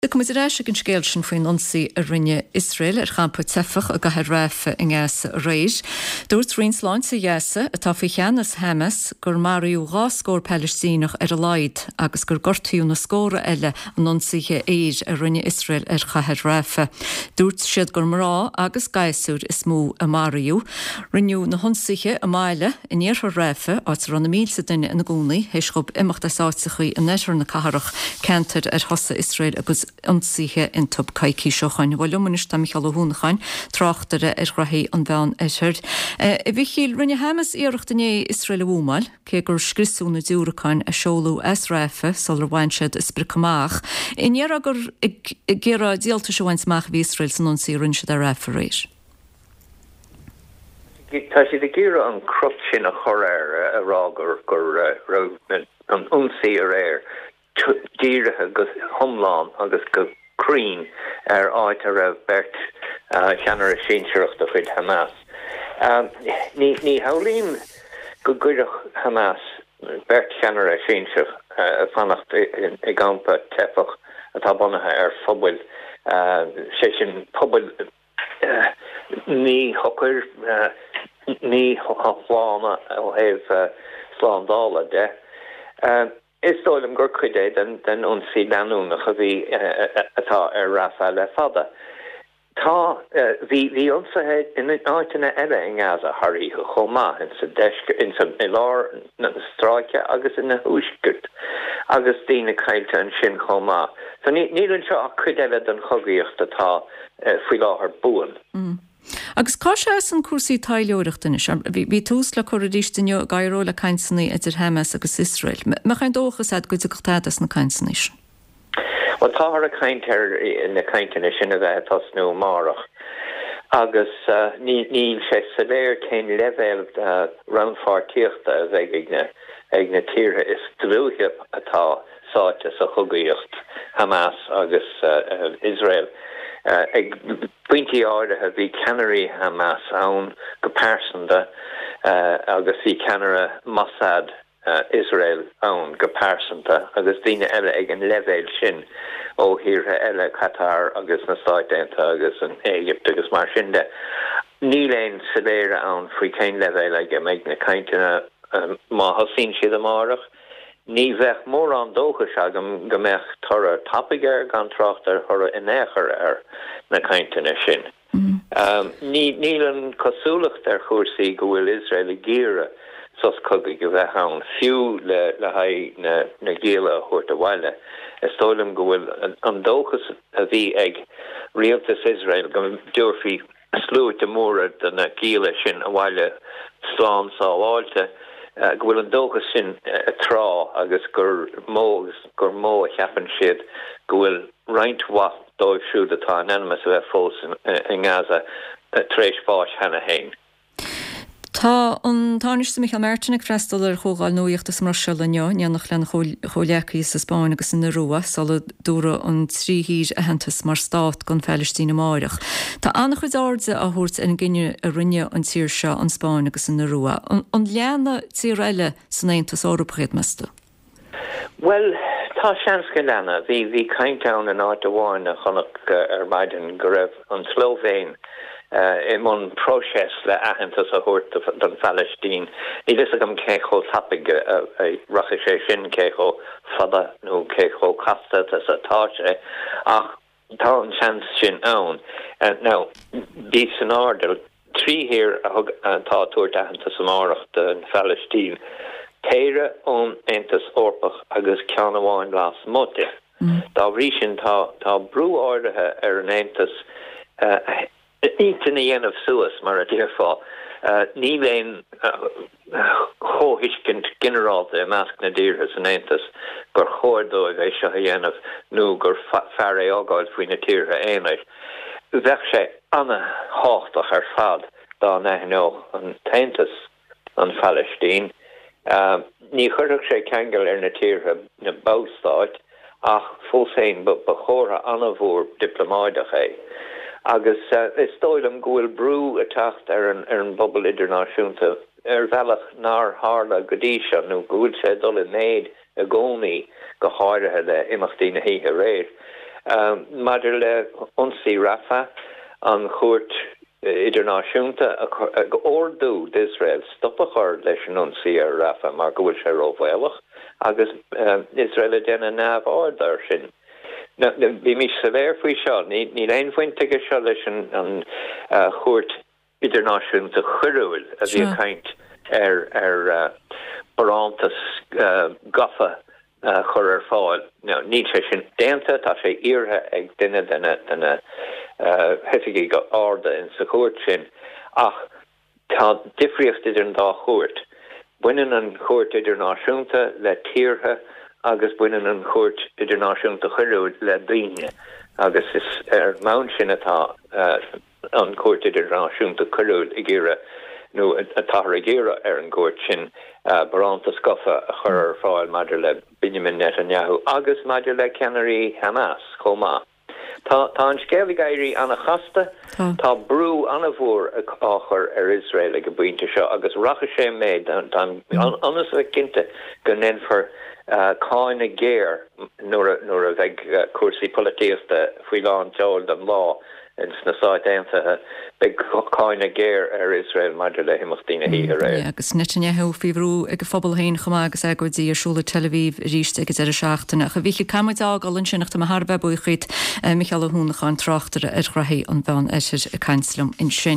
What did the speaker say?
De cum éis an scéil sin faoin nonsaí a rinne Israel champa tefach a gahar réfa in ggheas réis. Dúirt rinsláin sa dhéasa atá fao cheannas Hamas gur marú gá scór Palestínach a laid agus gur gortaú na scóra eile an nonsaíthe éir a rinne Israel chahar réfa. Dúirt siad gur marrá agus gaiisúr is mó a marú. Rinneú na honsaíthe a máile in éartha réfa áit ran na mílsa duine in na gúnaí héis gob imachtasáitsachaí a neisir na caharach cantar ar thosa Israel agus ansíthe in tub caiicí seochain. Bhil lumanis tá Michael Húnachain tráchtare ar grathaí an bhean éisiir. I bhí chiil rinne Hamas iarachta né Israel bhúmáil, cé gur scrisúna dúrachain a seolú as réfa sal ar bhainsead is bricamach. Inéar agur ggéire díalta seohaintach bhí Israel san ansaí rinse a réfa réis. Tá si de gíre an crut sin a choréir a rágur gur an unsaí a réir díirethe agus thomláin agus go crín ar áit a raibh bert cheanar a sínseireachta chuid Hamas. Ní haolín go gcuireadh Hamas bert cheanar a sínseireach a fannacht i gcampa tefach atá bunathe ar phobal sé sin pobal ní thucair ní chlána ó héh sláándála de. Is dóilm gur chuidé den unsaí leanúnach a bhí atá ar rafa le fada. Tá bhí onsathe in áitina eile in Gaza thairíthe chomá in sa lár na stráice agus in na húsgurt agus dtína caiilte an sin chomá. So níl an seo a chuid eile den chogaíocht atá faoi láthair buan. Agus cá sé an cuasaí taileoireachtaine bhí tús le choiríiste gairóla cainsannaí idir Hamas agus Israel. Me chain dóchas go tádas na cainsanis. Well, tá a caintear in na caintaine sin a bheith tasnú marach. Agus níl sé sa léir cén levéil ranfátíochta a bheith ag na tíre is drúthe atá sáte sa chugaíocht Hamas agus Israel. Ag pointí áirithe bhí ceannarí Hamas ann go páirsanta agus bhí ceannara Mossad Israel ann go páirsanta agus daoine eile ag an levéil sin ó thíortha eile Qatar agus na Stáit Aontaithe agus an Éigipt agus mar sin de. Níl éon sa léire ann faoi cén levéil ag méid na cainteanna má thosaíonn siad amárach. Ní bheith mór an dóchas agam go mbeadh tora tapaigh gan trácht ar thora inéachar ar na cainteanna sin. Níl an cosúlacht ar chósaí go bhfuil Israel a géire sos cogaigh go bheith ann fiú le haid na géala a chuirt a bhaile. Is tóilm go bhfuil an dóchas a bhí ag rialtas Israel go dúirfí slúit de móra den na géala sin a bhaile slán sáháilte. Go bhfuil an dóchas sin a trá agus gur mó a cheapan siad go bhfuil roinnthacht dóibhsúd atá an animas a bheith fós in Gaza tréis fáis hena hain. Tá an táiste Michael Martinnig freistal ar chógáil nuíochttas mar se lenneo neannach len cholechaí sa Spáin agus in na Rua sala dúra an tríhír a hentas mar stát gan Palestína máireach. Tá annach chud áde a thuirt in gcinne a rinne an tíir seo an Spáin agus in na Rua. An leanna tír eile san Aontas Eorpachéad measta? Well, tá seansca leanna. Bhí cainteann an áit amháin a chonach ar maidin go raibh an Slovéin imon proses le ahantas a hort don Palestine. Ní is agam cécho tapig a racha sé sin cécho fada nó cécho casta as a táise ach tá an chans sin ann. Now, bí san ardal trí hir tá tuair ahantas amárach don Palestine. Téire ón Aontas Eorpach agus ceanháin las mote. Tá bhrí sin tá brú áirithe ar an Aontas Ítain a dhéanamh suas mar a dtíorfá. Ní bhéon chóhiiscint generálta a measc na díortha san Aontas gur chóirdóibh é seo a dhéanamh nó gur fear é ágáil faoin na tíortha éanaid. Bheadh sé anna háchtach ar fad dá neithnó an Taontas an Palestine. Ní chuireadh sé ceangail ar na tíortha na bóstáid ach fósain ba chóra anna bhór diplomáideach é. Agus is tóilm go bhfuil brú a tacht ar an bubble idirnáisiúnta ar bhealach nar hála go dtí seo nó go bhfuil sé dul in méid a gcónaí go háirithe le imachtaí na híthe réir. Maidir le onsaí Rafa an chuirt idirnáisiúnta ordú d'Israel stoppa chuir leis an onsaí ar Rafa mar go bhfuil sé rómhhéalach agus Israel déanana námh áardar sin. Bhí mí savéir faoi seo, ní léon foiinte go seo leis an chuirt idirnáisiúnta chuirúil a bhí caint ar barántas gafa chur ar fáil. Ní sé sin déanta tá sé iartha ag duine denna hefiigi go áda in sa chuirt sin ach tá difriocht idir an dá chuirt. Buinean an chuirt idirnáisiúnta le tíortha agus buinean an chuirt idirnáisiúnta chuirúil le daoine agus is ar mount sin atá an chuirt idirnáisiúnta chuirúil i ggéire nó atá a ggéire ar an chuirt sin baránta scofa a chur ar fáil maidir le Benjamin Netanyahu agus maidir le ceannarí Hamas chomá. Tá an scéalaigh éirí anna chasta tá brú anna bhór áchar ar Israel go buinte seo agus racha sé méid anas bheith cinnte go nenfar cáin a géir nuair a bheith cuasaí polítíochta faoi lán teáil den lá in snáid éantathe beag cáin a géir ar Israel maidir le himachtaína hí ar é. Agus Netanyahu fihhrú ag fphobal haon chumá agus agóidí arsúla Tel Aviv ríiste agus ar a seachtainna. A bhí caiid ágáil sinach am Harbeh buchaid Michael Húnachán tráchtar ar chrathí an bhean eisiir a cainslum in sin.